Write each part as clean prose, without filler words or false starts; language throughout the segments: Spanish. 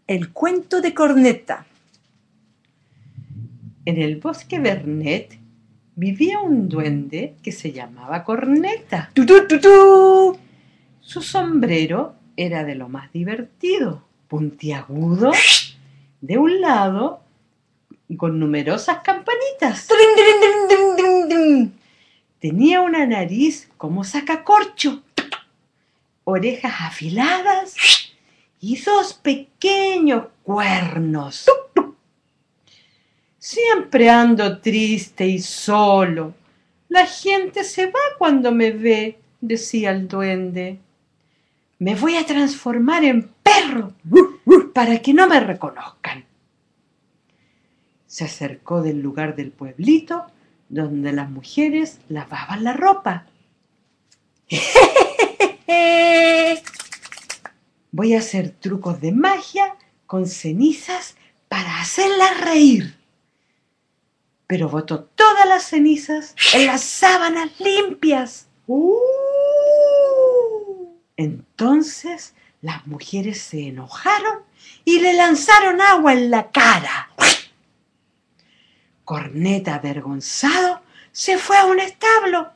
El cuento de Corneta. En el bosque Vernet vivía un duende que se llamaba Corneta. ¡Tutú, tutú! Su sombrero era de lo más divertido, puntiagudo, de un lado y con numerosas campanitas. ¡Trin, trin, trin, trin, trin, trin! Tenía una nariz como sacacorcho, orejas afiladas y dos pequeños cuernos. Siempre ando triste y solo. La gente se va cuando me ve, decía el duende. Me voy a transformar en perro para que no me reconozcan. Se acercó del lugar del pueblito donde las mujeres lavaban la ropa. Voy a hacer trucos de magia con cenizas para hacerlas reír. Pero botó todas las cenizas en las sábanas limpias. Entonces las mujeres se enojaron y le lanzaron agua en la cara. Corneta, avergonzado, se fue a un establo.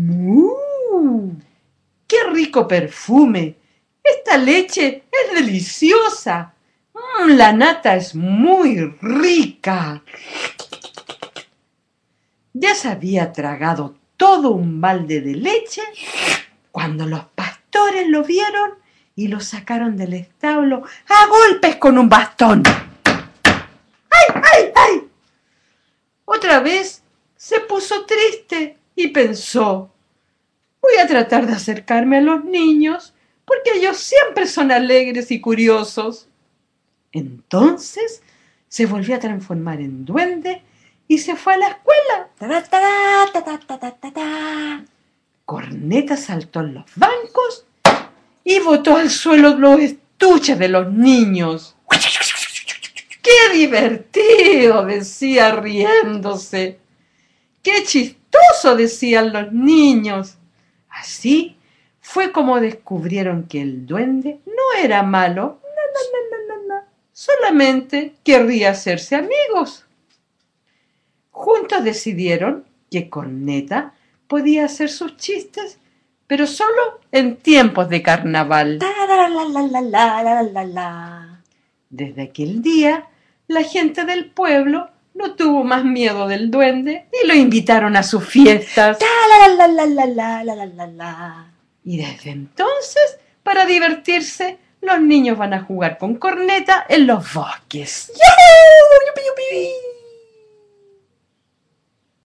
¡Qué rico perfume! Esta leche es deliciosa. La nata es muy rica. Ya se había tragado todo un balde de leche cuando los pastores lo vieron y lo sacaron del establo a golpes con un bastón. ¡Ay, ay, ay! Otra vez se puso triste y pensó: voy a tratar de acercarme a los niños porque ellos siempre son alegres y curiosos. Entonces se volvió a transformar en duende y se fue a la escuela. Ta, ta, ta, ta, ta, ta, ta, ta. Corneta saltó en los bancos y botó al suelo los estuches de los niños. ¡Qué divertido!, decía riéndose. ¡Qué chistoso!, decían los niños. Así fue como descubrieron que el duende no era malo, solamente querría hacerse amigos. Juntos decidieron que Corneta podía hacer sus chistes, pero solo en tiempos de carnaval. Tararalalalala. Desde aquel día, la gente del pueblo no tuvo más miedo del duende y lo invitaron a sus fiestas. Tararalalalala. Y desde entonces, para divertirse, los niños van a jugar con Corneta en los bosques. ¡Yujú! ¡Yupi, yupi!